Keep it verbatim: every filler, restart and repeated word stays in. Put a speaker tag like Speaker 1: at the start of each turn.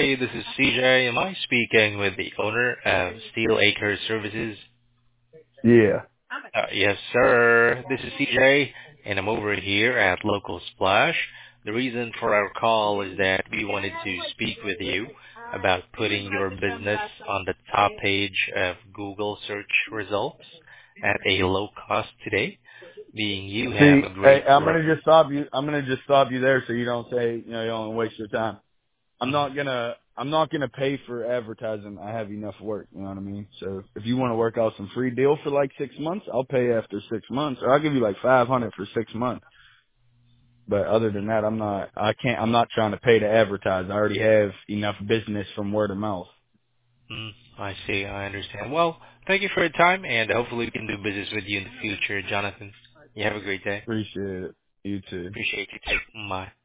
Speaker 1: Hi, this is C J. Am I speaking with the owner of Steel Acre Services?
Speaker 2: Yeah.
Speaker 1: Uh, yes, sir. This is C J, and I'm over here at Local Splash. The reason for our call is that we wanted to speak with you about putting your business on the top page of Google search results at a low cost today, being you have
Speaker 2: See,
Speaker 1: a great
Speaker 2: hey, I'm
Speaker 1: rep.
Speaker 2: gonna just stop you. I'm gonna just stop you there, so you don't say, you know, you don't waste your time. I'm
Speaker 1: Mhm.
Speaker 2: not gonna, I'm not gonna pay for advertising. I have enough work. You know what I mean? So if you want to work out some free deal for like six months, I'll pay after six months, or I'll give you like five hundred for six months. But other than that, I'm not. I can't. I'm not trying to pay to advertise. I already have enough business from word of mouth.
Speaker 1: Mm, I see. I understand. Well, thank you for your time, and hopefully we can do business with you in the future, Jonathan. You have a great day.
Speaker 2: Appreciate it. You too.
Speaker 1: Appreciate you too. Bye.